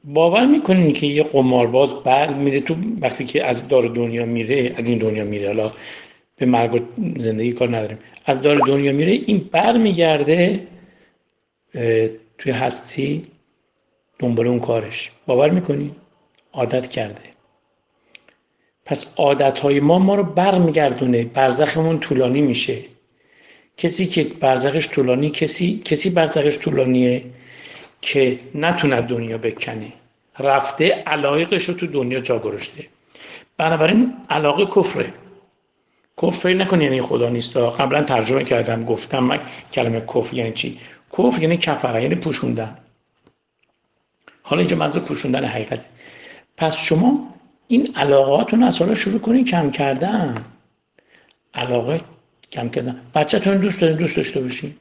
باور میکنین که یه قمارباز بعد میره تو، وقتی که از دار دنیا میره، از این دنیا میره، حالا به مرگ و زندگی کار نداریم، از دار دنیا میره، این بر میگرده توی هستی دنبال اون کارش. باور میکنی؟ عادت کرده. پس عادتهای ما رو بر میگردونه، برزخمون طولانی میشه. کسی که برزخش طولانی، کسی برزخش طولانیه که نتونه دنیا بکنه، رفته علایقش رو تو دنیا جا گذاشته. بنابراین علاقه کفره. کفر نکنی یعنی خدا نیست. قبلا ترجمه کردم گفتم من کلمه کفر یعنی چی. کفر یعنی کفره، یعنی پوشوندن. حالا اینجا منظور پوشوندن حقیقته. پس شما این علاقاتون از حالا شروع کنید کم کردن. علاقه کم کردن. بچه‌تون دوست دارین دوست داشته باشین.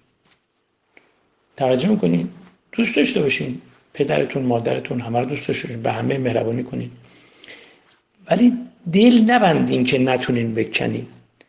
توجه میکنین؟ دوست داشته باشین. پدرتون، مادرتون، همه رو دوست داشته باشین. به همه مهربانی کنین. ولی دل نبندین که نتونین بکنین.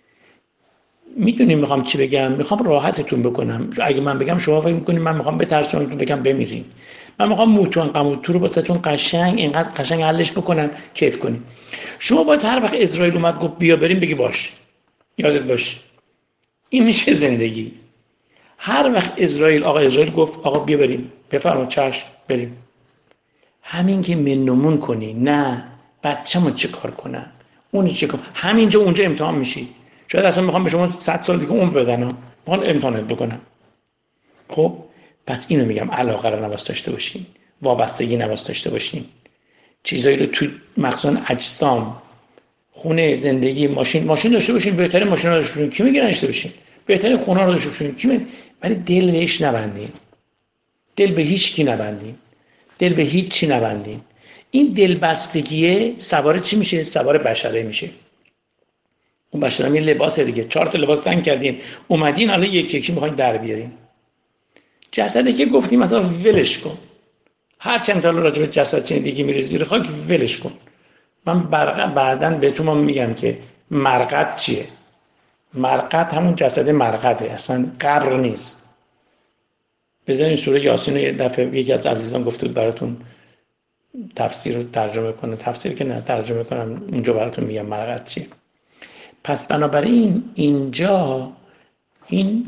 میدونین میخوام چی بگم؟ میخوام راحتتون بکنم. اگه من بگم شما فکر میکنین من میخوام بترسونتون بگم بمیرین. من میخوام موتون قموتو رو واسهتون قشنگ، اینقدر قشنگ حلش بکنم کیف کنین. شما باز هر وقت اسرائیل اومد گفت بیا بریم بگی باش. یادت باشه. این میشه زندگی. هر وقت اسرائیل گفت آقا بیا بریم، بفرما چشم بریم. همین که منمون کنی، نه بچه‌مو چه کار کنم، اون چه کار، همینجا اونجا امتحان میشی. شاید اصلا میخوام به شما 100 سال دیگه عمر بدن ها، میخوان امتحانت بکنم. خب پس اینو میگم، علاقه رو نباید داشته باشین، وابستگی نباید داشته باشین. چیزایی رو تو مخصوصا اجسام، خونه، زندگی، ماشین داشته باشین، بهترین ماشین رو داشته باشین. کی میگه داشته باشین؟ بهترین خونه رو داشته باشین. کی میگه؟ ولی دل بهش نبندین. دل به هیچ کی نبندین. دل به هیچ چی نبندین. این دلبستگیه سوار چی میشه؟ سوار بشره میشه. اون بشره هم یه لباسه دیگه. 4 تا لباس تنگ کردین، اومدین الان یکی یکی میخواین در بیارین. جسدی که گفتیم مثلا ولش کن. هر چند تا راجع به جسد چین دیگه میره زیر خاک، ولش کن. من بعداً بهتون میگم که مرقد چیه. مرقد همون جسد مرقده، اصلا قبر نیست. بذارین سوره یاسین رو یه دفعه یکی از عزیزان گفته بود براتون تفسیر رو ترجمه کنه. تفسیر که نه، ترجمه کنم اونجا براتون میگم مرقد چیه. پس بنابراین اینجا این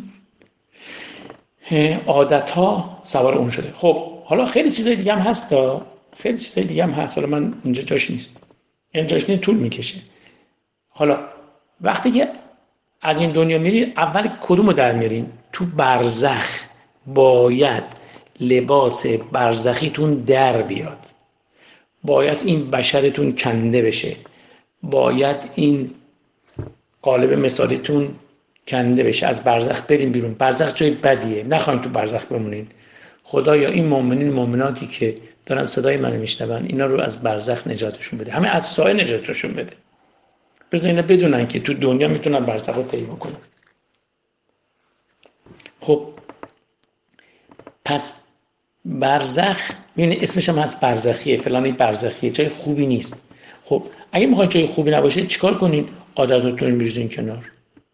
عادت ها سوار اون شده. خب حالا خیلی چیزای دیگه هم هست، خیلی چیزای دیگه هم هست، حالا من اینجا جاش نیست، این جاش نیست، طول میکشه. حالا وقتی که از این دنیا میری، اول کدومو در میارین؟ تو برزخ باید لباس برزخیتون در بیاد، باید این بشرتون کنده بشه، باید این قالب مثالیتون کنده بشه، از برزخ بریم بیرون. برزخ جای بدیه، نخواین تو برزخ بمونین. خدایا این مؤمنین مؤمناتی که دارن صدای منو میشنون، اینا رو از برزخ نجاتشون بده، همه از سایه نجاتشون بده. بذار اینا بدونن که تو دنیا میتونن برزخ رو طی بکنن. خب پس برزخ، ببین اسمش هم هست برزخیه، فلانی برزخیه، جای خوبی نیست. خب اگه میخواین جای خوبی نباشه چیکار کنین؟ عادتاتون رو میریزین کنار.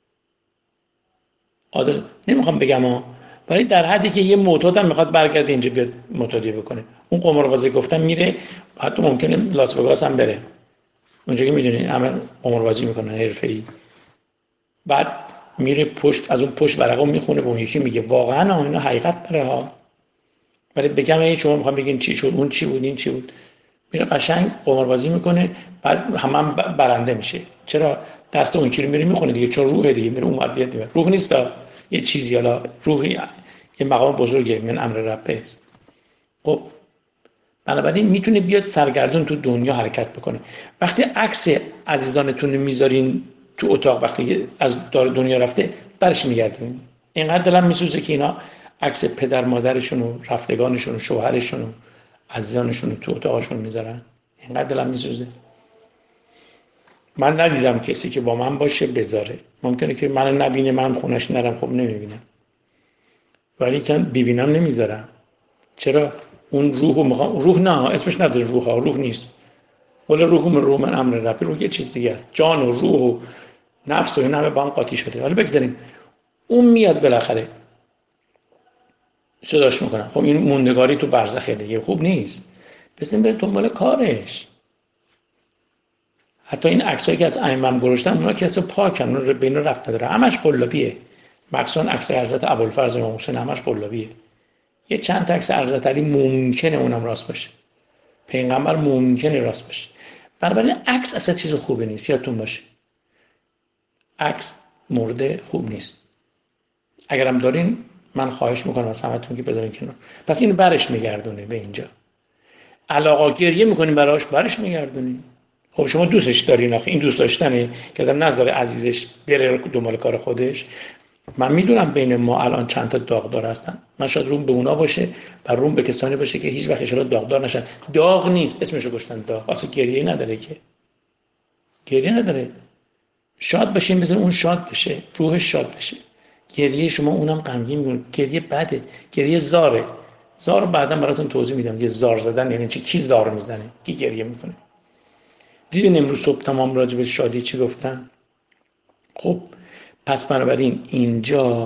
عادت نمیخوام بگم ولی در حدی که یه معتاد هم میخواد برگرده اینجا بیاد معتادی بکنه. اون قماربازی گفتم میره، حتی ممکنه لاس وگاس هم بره، اونجا که میدونین همه قماربازی میکنن حرفه‌ای. بعد میره پشت، از اون پشت ورقه میخونه، به اون یکی میگه واقعا اینا حقیقت داره ها. ولی بگم شما میخوام بگین چی شد، اون چی بود، این چی بود، میره قشنگ قماربازی میکنه، بعد هم برنده میشه. چرا؟ دست اون کی رو میره میخونه دیگه، چون روح دیگه میره اون بیاد دیگه. روح نیست یه چیزی، حالا روحی یه مقام بزرگه، من امر ربه است. خب بنابراین میتونه بیاد سرگردون تو دنیا حرکت بکنه. وقتی عکس عزیزانتون رو میذارین تو اتاق، وقتی از دنیا رفته برش میگردین، اینقدر دلم میسوزه که اینا عکس پدر مادرشون و رفتگانشون و شوهرشون و عزیزانشون رو تو اتاقشون میذارن. اینقدر دلم میسوزه. من ندیدم کسی که با من باشه بذاره. ممکنه که منو نبینه، منم خونش نرم، خب نمیبینم، ولی که ببینم نمیذارم. چرا؟ اون روحو میخوام. روح نه، اسمش نذارین روح ها، روح نیست. ولی روح من امر ربی، روح یه چیز دیگه است. جان و روح و نفس و این همه با هم قاطی شده. حالا بگذاریم اون میاد بالاخره صداش میکنم. خب این موندگاری تو برزخ دیگه خوب نیست. بزن بره دنبال کارش. حتی این عکسایی که از ائمه گذاشتن اونا که اصلا پاکن، اون به اینا ربط نداره، همش قلابیه. مخصوصا عکسای حضرت ابوالفضل امام حسین همش قلابیه. یه چند تا عکس حضرت علی ممکنه اونم راست باشه، پیغمبر ممکنه راست باشه. بنابراین عکس اصلا چیز خوبی نیست، یادتون باشه عکس مورد خوب نیست. اگرم دارین من خواهش میکنم از همتون که بذارین کنار. پس اینو برش میگردونه به اینجا. علاقه گریه میکنین براش، برش میگردونین. خب شما دوستش دارین، آخه این دوست داشتنه که آدم نذاره عزیزش بره دنبال کار خودش. من میدونم بین ما الان چند تا داغدار هستن، من شاید روم به اونا باشه و روم به کسانی باشه که هیچ وقت ان شاءالله داغدار نشن. داغ نیست، اسمشو گذاشتن داغ، اصلا گریه نداره که، گریه نداره. شاد بشین، بذار اون شاد بشه، روحش شاد بشه. گریه شما اونم غمگین میکنه، گریه بده، گریه زاره. زار بعدا براتون توضیح میدم که زار زدن یعنی چی، کی زار میزنه، کی گریه میکنه. دیدین امروز صبح تمام راجع به شادی چی گفتن؟ خب پس بنابراین اینجا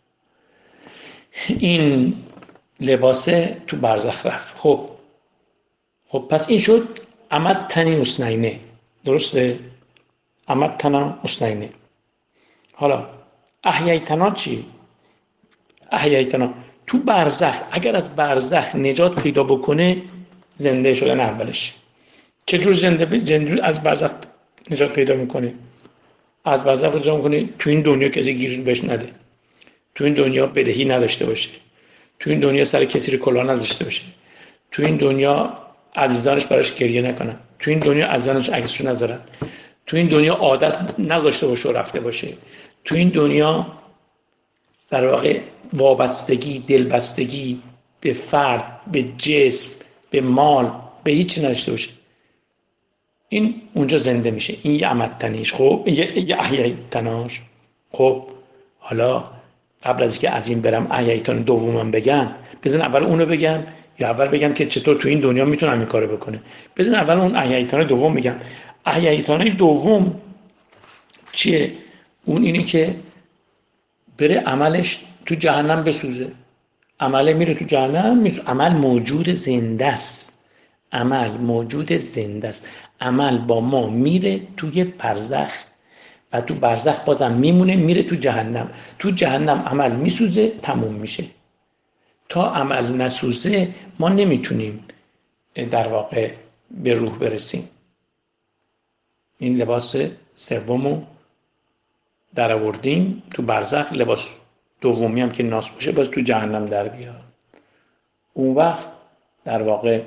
این لباسه تو برزخ رفت. خب پس این شد عمد تنی اسنینه، درسته؟ عمد تنا اسنینه. حالا احییتنا چی؟ احییتنا تو برزخ، اگر از برزخ نجات پیدا بکنه زنده شدن اولش. چجور زنده از برزخ نجات پیدا میکنه؟ از برزخ نجات میکنه تو این دنیا کسی گیر بهش نده، تو این دنیا بدهی نداشته باشه، تو این دنیا سر کسی رو کلاه نداشته باشه، تو این دنیا عزیزانش براش گریه نکنن، تو این دنیا عزیزانش عکسشو نذارن، تو این دنیا عادت نداشته باشه و رفته باشه، تو این دنیا در واقع وابستگی، دلبستگی به فرد، به جسم، به مال، به هیچ نداشته باشه. این اونجا زنده میشه. این یه عمدتنیش. خب یه احییتناش. خب حالا قبل از اینکه از این برم احییتان دومم بگم، بزن اول اونو بگم یا اول بگم که چطور تو این دنیا میتونم این کارو بکنه؟ بزن اول اون احییتان دوم بگم. احییتان دوم چیه؟ اون اینه که بره عملش تو جهنم بسوزه. عمله میره تو جهنم میسوزه. عمل موجود زنده است، عمل موجود زنده است. عمل با ما میره توی برزخ و تو برزخ بازم میمونه، میره تو جهنم. تو جهنم عمل میسوزه، تموم میشه. تا عمل نسوزه ما نمیتونیم در واقع به روح برسیم. این لباس سومو در آوردیم تو برزخ، لباس دومی هم که ناس باشه باز تو جهنم در بیاد. اون وقت در واقع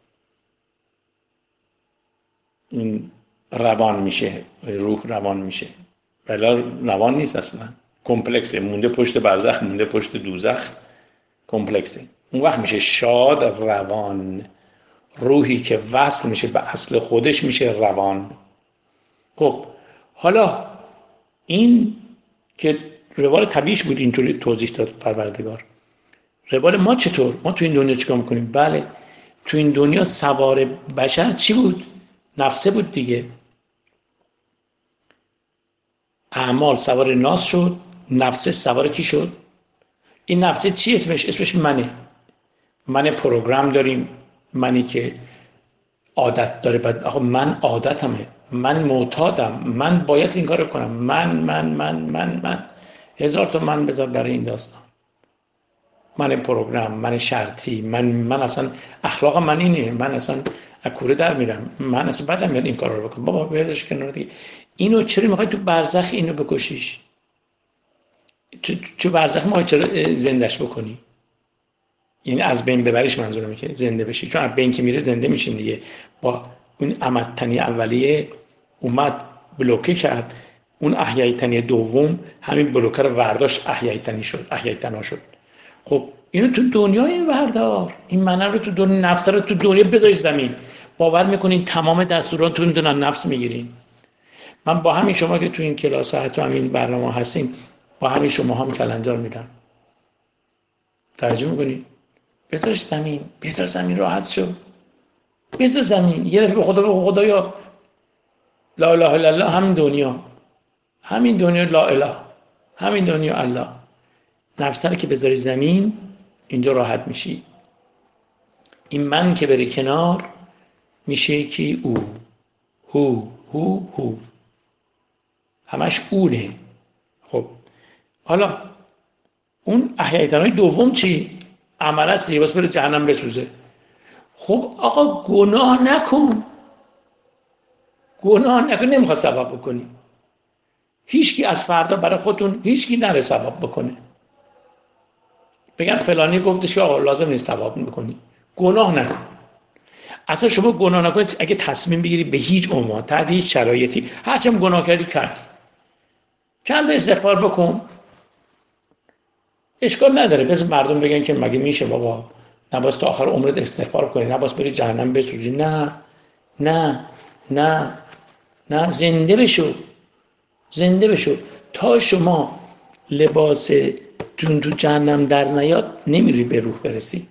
این روان میشه، روح روان میشه. ولی روان نیست اصلا، کمپلکسه، مونده پشت برزخ، مونده پشت دوزخ، کمپلکسه. اون وقت میشه شاد روان، روحی که وصل میشه به اصل خودش میشه روان. خب حالا این که روال طبیعیش بود اینطوری توضیح داد پروردگار. روال ما چطور؟ ما تو این دنیا چیکار میکنیم؟ بله تو این دنیا سوار بشر چی بود؟ نفسه بود دیگه. اعمال سوار ناس شد، نفسه سوار کی شد؟ این نفسه چی اسمش؟ اسمش منه. من پروگرام داریم، منی که عادت داره. بعد آخه من عادتمه، من معتادم، من باید این کارو کنم، من هزار تا من بذار برای این داستان. من پروگرام، من شرطی، من اصلا اخلاق من اینه، من اصلا اکوره در میرم، من اصلا بدم میاد این کارا رو بکنم. بابا بذارش کنار دیگه. اینو چرا میخوای تو برزخ اینو بکشیش؟ تو برزخ میخوای چرا زندش بکنی؟ یعنی از بین ببریش، منظورم که زنده بشی. چون از بین که میره زنده میشین دیگه. با اون عمدتنی اولیه اومد بلوکه کرد، اون احییتنی دوم همین بلوکه رو ورداشت، احییتنی شد، احییتنا شد. خب اینو تو دنیا این وردار، این منه رو تو دنیا، نفس رو تو دنیا بذاری زمین. باور میکنین تمام دستوراتون دونن نفس میگیرین. من با همین شما که تو این کلاس ها تو همین برنامه هستین، با همین شما هم کلنجار میدم. توجه میکنین؟ بذارش زمین، بذار زمین، راحت شو، بذار زمین. یه دفعه به خدا بگو خدایا لا اله الا الله، همین دنیا لا اله، همین دنیا الله. نفس رو که بذاری زمین اینجا راحت میشی. این من که بره کنار میشه کی؟ او. هو همش اونه. خب حالا اون احیای دوم چی؟ عمل است دیگه، بس بره جهنم بسوزه. خب آقا گناه نکن، نمیخواد ثواب بکنی. هیچکی از فردا برای خودتون هیچکی نره ثواب بکنه، بگن فلانی گفتش که آقا لازم نیست ثواب بکنی. گناه نکن. اصلا شما گناه نکنید اگه تصمیم بگیری به هیچ عنوان تحت هیچ شرایطی، هرچند گناه کردی چند تا استغفار بکن، اشکال نداره. بذار مردم بگن که مگه میشه بابا، نباید تا آخر عمرت استغفار کنی، نباید بری جهنم بسوزی. نه نه نه نه، زنده بشو تا شما لباس تو جهنم در نیاد نمیری به روح برسی،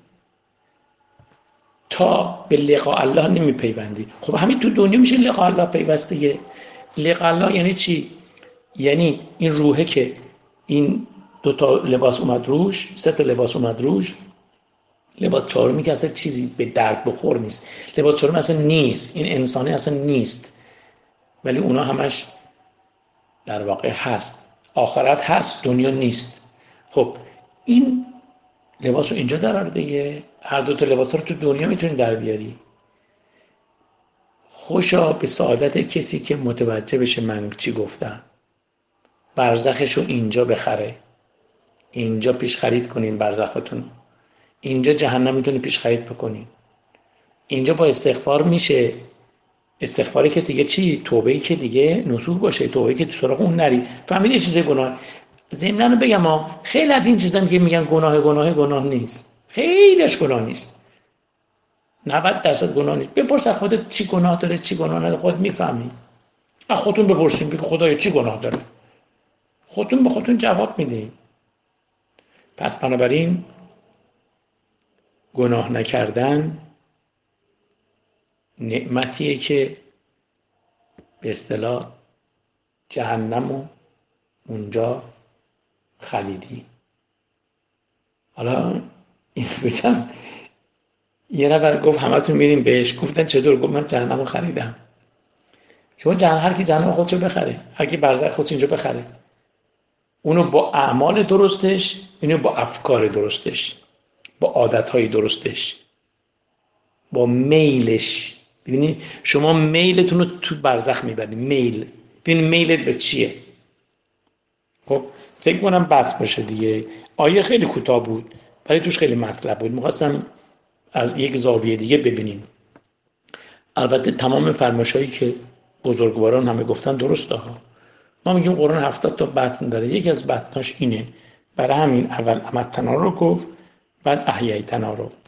تا به لقاء الله نمیپیوندی. خب همین تو دنیا میشه لقاء الله پیوسته. لقاء الله یعنی چی؟ یعنی این روحه که این دو تا لباس اومد روش، سه تا لباس اومد روش، لباس چهارمی که اصلا چیزی به درد بخور نیست، لباس چهارمی اصلا نیست، این انسانی اصلا نیست، ولی اونا همش در واقع هست. آخرت هست، دنیا نیست. خب این لباس رو اینجا در دیگه، هر دو تا لباس رو تو دنیا میتونی در بیاری. خوشا به سعادت کسی که متوجه بشه من چی گفتم، برزخش رو اینجا بخره، اینجا پیش خرید کنین برزختون، اینجا جهنم میتونی پیش خرید بکنین. اینجا با استغفار میشه. استغفاری که دیگه چی؟ توبه‌ای که دیگه نصوح باشه، توبه‌ای که تو سراغ اون نری. فهمید یه چیز گناه. ضمناً بگم خیلی از این چیزا که میگن گناه نیست. خیلیش گناه نیست. 90% گناه نیست. بپرس از خودت چی گناه داره، چی گناه نداره، خودت میفهمی. از خودتون بپرسین بگو خدایا چی گناه داره. خودتون به خودتون جواب میدین. پس بنابراین گناه نکردن نعمتیه که به اصطلاح جهنمو اونجا خلیدی. حالا این بگم یه نفر گفت همتون میریم بهش، گفتن چطور؟ گفت من جهنمو خریدم. شما هر کی جهنم خودشو بخره، هر کی برزخ خودش اینجا بخره، اونو با اعمال درستش، اینو با افکار درستش، با عادتهای درستش، با میلش. ببینید شما میلتون رو تو برزخ میبرید. میل، ببینید میلت به چیه. خب فکر کنم بس باشه دیگه. آیه خیلی کوتاه بود ولی توش خیلی مطلب بود، میخواستم از یک زاویه دیگه ببینیم. البته تمام فرمایشایی که بزرگواران همه گفتن درسته ها. ما میگیم قرآن 70 تا بطن داره، یکی از بطناش اینه. برای همین اول امتنا رو گفت، بعد احییتنا رو.